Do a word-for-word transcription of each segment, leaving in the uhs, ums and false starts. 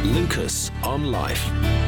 Lucas on Life.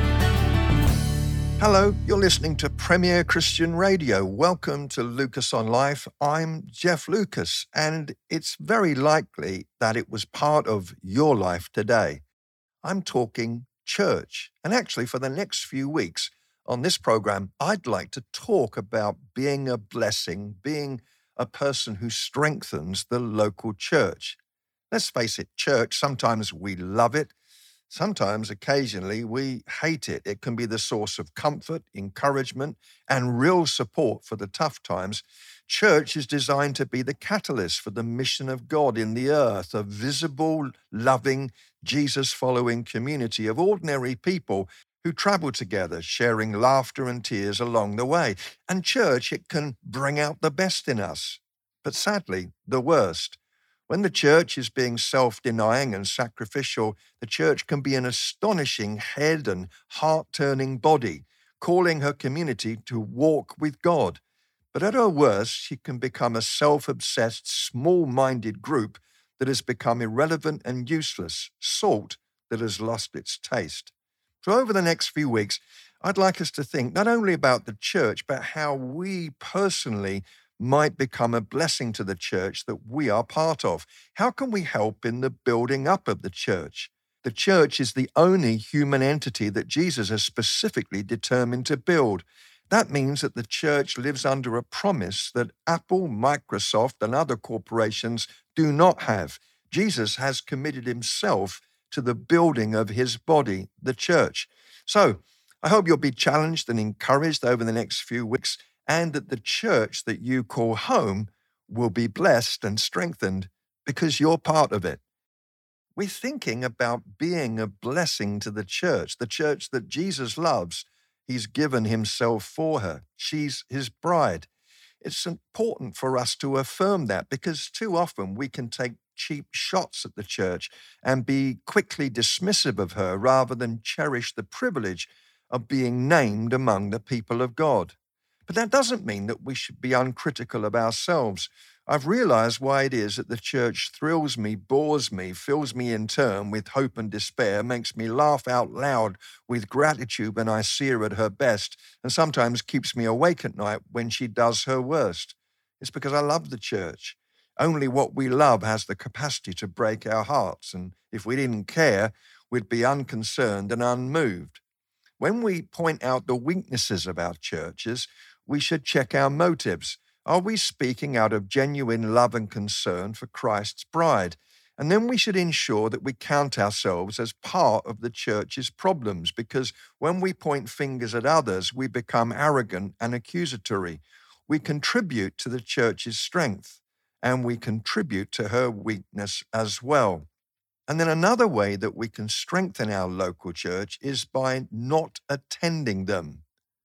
Hello, you're listening to Premier Christian Radio. Welcome to Lucas on Life. I'm Jeff Lucas, and it's very likely that it was part of your life today. I'm talking church. And actually, for the next few weeks on this program, I'd like to talk about being a blessing, being a person who strengthens the local church. Let's face it, church, sometimes we love it. Sometimes, occasionally, we hate it. It can be the source of comfort, encouragement, and real support for the tough times. Church is designed to be the catalyst for the mission of God in the earth, a visible, loving, Jesus-following community of ordinary people who travel together, sharing laughter and tears along the way. And church, it can bring out the best in us, but sadly, the worst. When the church is being self-denying and sacrificial, the church can be an astonishing head and heart-turning body, calling her community to walk with God. But at her worst, she can become a self-obsessed, small-minded group that has become irrelevant and useless, salt that has lost its taste. So over the next few weeks, I'd like us to think not only about the church, but how we personally might become a blessing to the church that we are part of. How can we help in the building up of the church? The church is the only human entity that Jesus has specifically determined to build. That means that the church lives under a promise that Apple, Microsoft, and other corporations do not have. Jesus has committed himself to the building of his body, the church. So, I hope you'll be challenged and encouraged over the next few weeks, and that the church that you call home will be blessed and strengthened because you're part of it. We're thinking about being a blessing to the church, the church that Jesus loves. He's given himself for her. She's his bride. It's important for us to affirm that because too often we can take cheap shots at the church and be quickly dismissive of her rather than cherish the privilege of being named among the people of God. But that doesn't mean that we should be uncritical of ourselves. I've realized why it is that the church thrills me, bores me, fills me in turn with hope and despair, makes me laugh out loud with gratitude when I see her at her best, and sometimes keeps me awake at night when she does her worst. It's because I love the church. Only what we love has the capacity to break our hearts, and if we didn't care, we'd be unconcerned and unmoved. When we point out the weaknesses of our churches, we should check our motives. Are we speaking out of genuine love and concern for Christ's bride? And then we should ensure that we count ourselves as part of the church's problems, because when we point fingers at others, we become arrogant and accusatory. We contribute to the church's strength, and we contribute to her weakness as well. And then another way that we can strengthen our local church is by not attending them.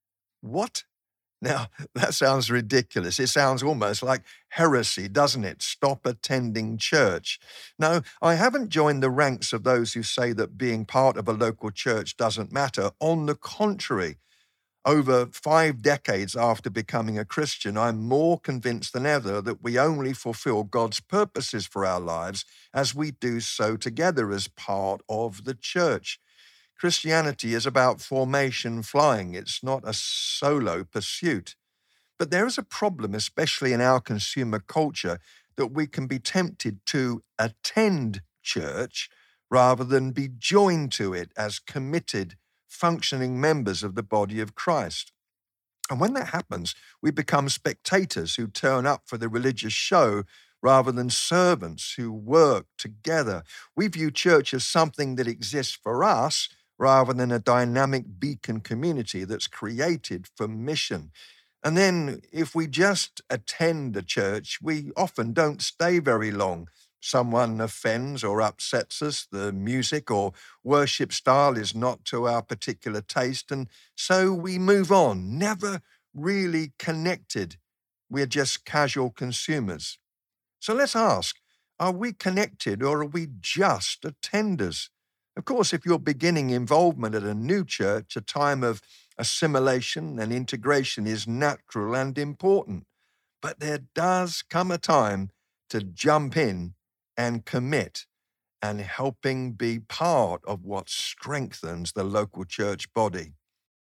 What? Now, that sounds ridiculous. It sounds almost like heresy, doesn't it? Stop attending church. No, I haven't joined the ranks of those who say that being part of a local church doesn't matter. On the contrary, over five decades after becoming a Christian, I'm more convinced than ever that we only fulfill God's purposes for our lives as we do so together as part of the church. Christianity is about formation flying. It's not a solo pursuit. But there is a problem, especially in our consumer culture, that we can be tempted to attend church rather than be joined to it as committed, functioning members of the body of Christ. And when that happens, we become spectators who turn up for the religious show rather than servants who work together. We view church as something that exists for us rather than a dynamic beacon community that's created for mission. And then if we just attend a church, we often don't stay very long. Someone offends or upsets us, the music or worship style is not to our particular taste, and so we move on, never really connected. We're just casual consumers. So let's ask, are we connected or are we just attenders? Of course, if you're beginning involvement at a new church, a time of assimilation and integration is natural and important. But there does come a time to jump in and commit. and helping be part of what strengthens the local church body.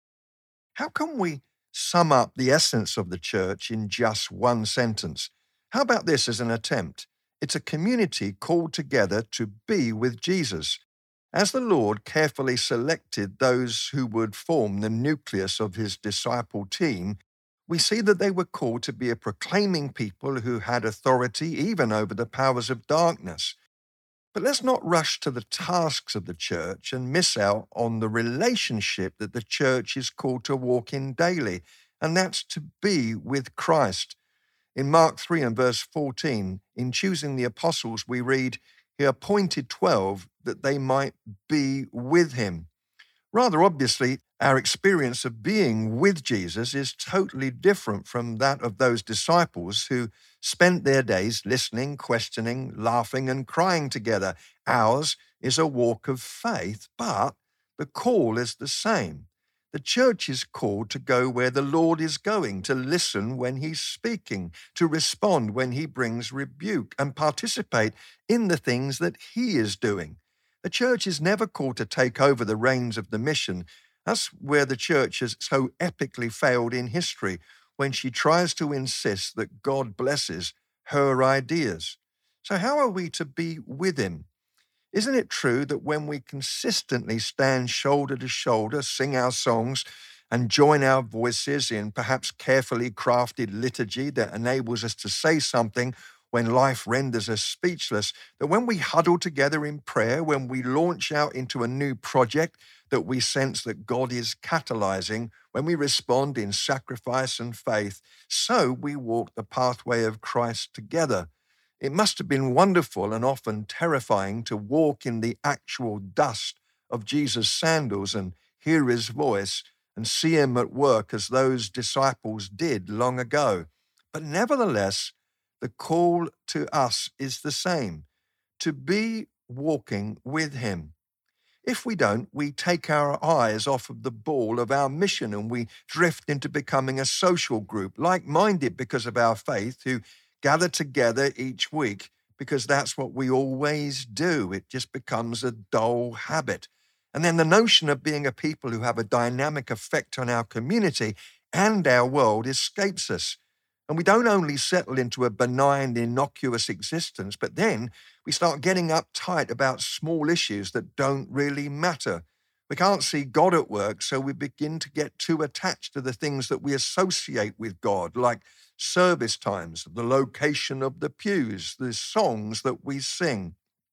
How can we sum up the essence of the church in just one sentence? How about this as an attempt? It's a community called together to be with Jesus. As the Lord carefully selected those who would form the nucleus of his disciple team, we see that they were called to be a proclaiming people who had authority even over the powers of darkness. But let's not rush to the tasks of the church and miss out on the relationship that the church is called to walk in daily, and that's to be with Christ. In Mark three and verse fourteen, in choosing the apostles, we read, "He appointed twelve that they might be with him." Rather obviously, our experience of being with Jesus is totally different from that of those disciples who spent their days listening, questioning, laughing, and crying together. Ours is a walk of faith, but the call is the same. The church is called to go where the Lord is going, to listen when he's speaking, to respond when he brings rebuke, and participate in the things that he is doing. The church is never called to take over the reins of the mission. That's where the church has so epically failed in history, when she tries to insist that God blesses her ideas. So how are we to be with him? Isn't it true that when we consistently stand shoulder to shoulder, sing our songs, and join our voices in perhaps carefully crafted liturgy that enables us to say something when life renders us speechless, that when we huddle together in prayer, when we launch out into a new project that we sense that God is catalyzing, when we respond in sacrifice and faith, so we walk the pathway of Christ together? It must have been wonderful and often terrifying to walk in the actual dust of Jesus' sandals and hear his voice and see him at work as those disciples did long ago. But nevertheless, the call to us is the same, to be walking with him. If we don't, we take our eyes off of the ball of our mission and we drift into becoming a social group, like-minded because of our faith, who gather together each week because that's what we always do. It just becomes a dull habit. And then the notion of being a people who have a dynamic effect on our community and our world escapes us. And we don't only settle into a benign, innocuous existence, but then we start getting uptight about small issues that don't really matter. We can't see God at work, so we begin to get too attached to the things that we associate with God, like service times, the location of the pews, the songs that we sing.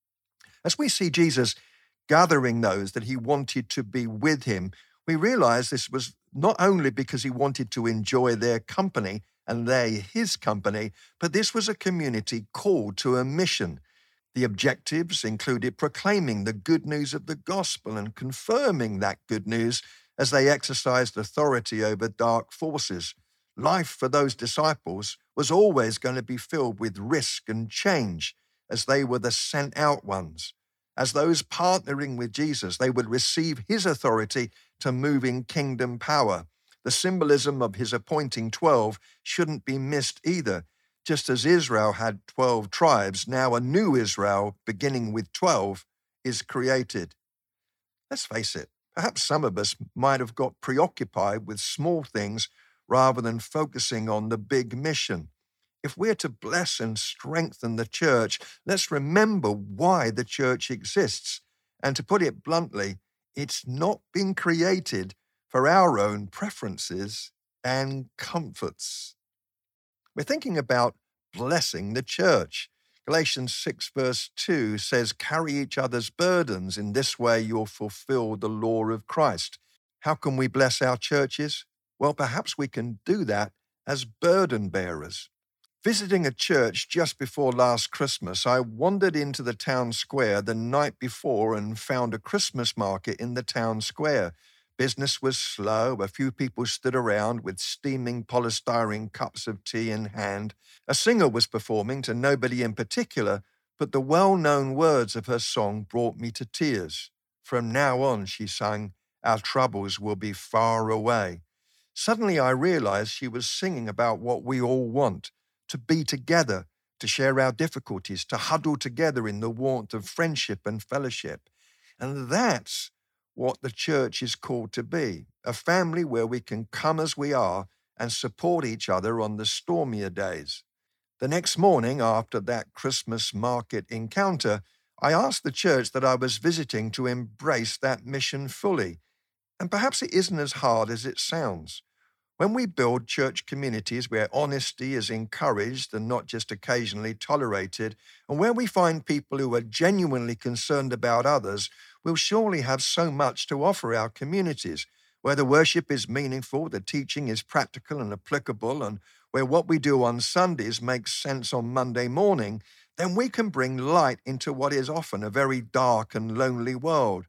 As we see Jesus gathering those that he wanted to be with him, we realize this was not only because he wanted to enjoy their company, and they his company, but this was a community called to a mission. The objectives included proclaiming the good news of the gospel and confirming that good news as they exercised authority over dark forces. Life for those disciples was always going to be filled with risk and change, as they were the sent out ones. As those partnering with Jesus, they would receive his authority to move in kingdom power. The symbolism of his appointing twelve shouldn't be missed either. Just as Israel had twelve tribes, now a new Israel, beginning with twelve, is created. Let's face it, perhaps some of us might have got preoccupied with small things rather than focusing on the big mission. If we're to bless and strengthen the church, let's remember why the church exists. And to put it bluntly, it's not been created for our own preferences and comforts. We're thinking about blessing the church. Galatians six verse two says, "Carry each other's burdens. In this way you'll fulfill the law of Christ." How can we bless our churches? Well, perhaps we can do that as burden bearers. Visiting a church just before last Christmas, I wandered into the town square the night before and found a Christmas market in the town square. Business was slow. A few people stood around with steaming polystyrene cups of tea in hand. A singer was performing to nobody in particular, but the well-known words of her song brought me to tears. "From now on," she sang, "our troubles will be far away." Suddenly I realized she was singing about what we all want, to be together, to share our difficulties, to huddle together in the warmth of friendship and fellowship. And that's what the church is called to be, a family where we can come as we are and support each other on the stormier days. The next morning, after that Christmas market encounter, I asked the church that I was visiting to embrace that mission fully. And perhaps it isn't as hard as it sounds. When we build church communities where honesty is encouraged and not just occasionally tolerated, and where we find people who are genuinely concerned about others, we'll surely have so much to offer our communities, where the worship is meaningful, the teaching is practical and applicable, and where what we do on Sundays makes sense on Monday morning, then we can bring light into what is often a very dark and lonely world.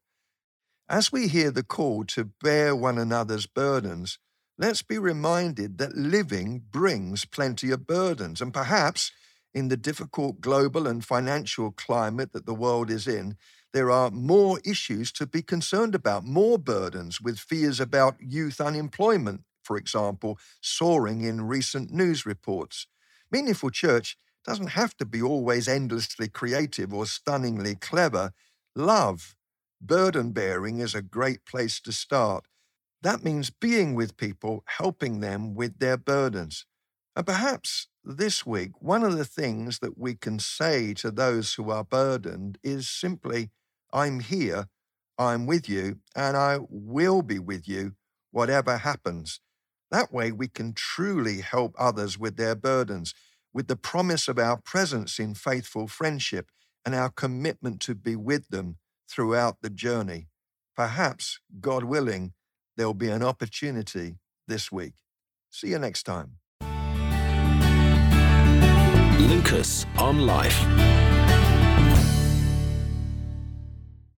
As we hear the call to bear one another's burdens, let's be reminded that living brings plenty of burdens, and perhaps in the difficult global and financial climate that the world is in, there are more issues to be concerned about, more burdens, with fears about youth unemployment, for example, soaring in recent news reports. Meaningful church doesn't have to be always endlessly creative or stunningly clever. Love, burden-bearing is a great place to start. That means being with people, helping them with their burdens. And perhaps this week, one of the things that we can say to those who are burdened is simply, I'm here, I'm with you, and I will be with you, whatever happens. That way we can truly help others with their burdens, with the promise of our presence in faithful friendship and our commitment to be with them throughout the journey. Perhaps, God willing, there'll be an opportunity this week. See you next time. Lucas on Life.